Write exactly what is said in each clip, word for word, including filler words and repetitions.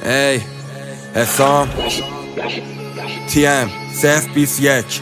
ای حسام تی ام صفر بیست یک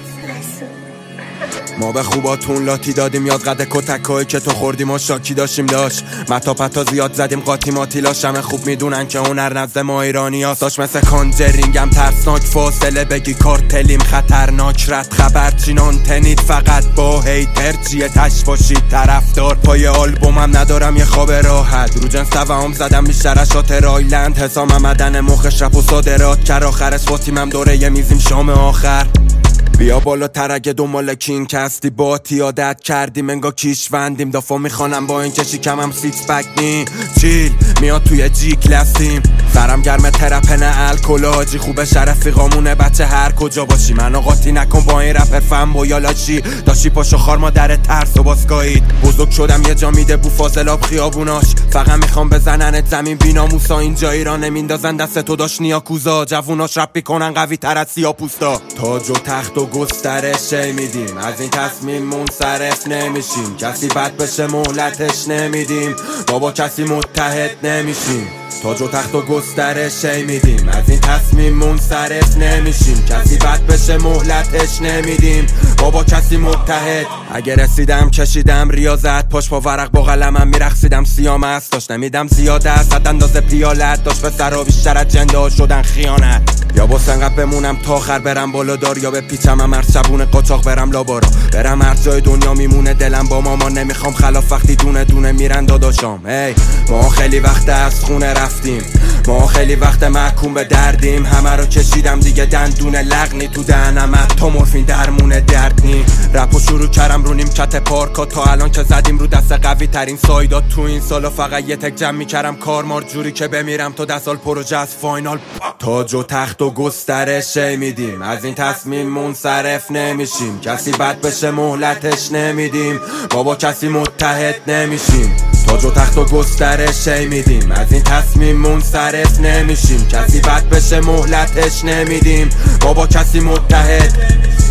ما به خوباتون لاتی دادیم یاد قد کتکایی که تو خوردیم و شاکی داشتیم داشت متا پتا زیاد زدیم قاطی ماتیلاش همه خوب میدونن که هنر نزد ما ایرانی هاست داشت مثل کانجرینگم ترسناک فاصله بگی کارتلیم خطرناک رد خبر چینان تنید فقط با هیتر چیه تش باشید طرفدار پای آلبومم ندارم یه خواب راحت رو جنس توهم زدم بیشتر از شاتر آیلند حسام مدن مخش رپ و صادرات کر آخرش با تیمم دوره یه میزیم شام آخر بیا بالا ترگه دنبال کینگ هستی با عادت کردیم انگا کیشوندیم دافا میخوانم با این که شکمم سیکس پک نی چیل میاد توی جیک لستیم سرم گرمه ترپه نه الکل حاجی خوبه رفیقامونه بچه هر کجا باشی منو قاطی نکن با این رپر فن بویالاشی داشتی پاشو خار مادر ترس و باسکایید بزرگ شدم یه جا میده بو فاضلاب خیابوناش فقط میخوام بزننت زمین بیناموسا اینجا ایران نمیندازن دست تو داشت نیاکوزا جووناش رپ میکنن قوی تر از سیاپوستا تاج و تخت و گسترش میدیم از این تصمیم منصرف نمیشیم کسی بد بشه مهلتش نمیدیم ما با کسی متحد نمیشیم تاج و تخت و گسترش میدیم از این تصمیم منصرف نمیشیم کسی بد بشه مهلتش نمیدیم ما با کسی متحد اگه رسیدم کشیدم ریاضت پاش با ورق با قلمم میرقصیدم سیام است داشت نمیدم زیاده است صد اندازه پیالت داشت به سرا بیشتر از جنده ها شدن خیانت یا با سنقب بمونم تا آخر برم بالا دار یا به پیچم هم هر شبونه قاچاق برم لابارا برم هر جای دنیا میمونه دلم با مامان نمیخوام خلاف وقتی دونه دونه میرن داداشام ای ما خیلی وقت از خونه رفتیم ما خیلی وقت محکوم به دردیم همه رو کشیدم دیگه دندونه لغنی تو دهنم تا مورفین درمونه دردنی رپو شروع کردم رو نیمکت پارکا تا الان که زدیم رو دست قوی ترین سایدات تو این سالا فقط یه تک جمع میکردم کارمار جوری که بمیرم تا ده سال پروژه از فاینال تاج و تخت و گسترش میدیم از این تصمیم منصرف نمیشیم کسی بد بشه مهلتش نمیدیم ما با کسی متحد نمیشیم تاج و تخت و گسترش میدیم از این تصمیم منصرف نمیشیم کسی بد بشه مهلتش نمیدیم ما با کسی متحد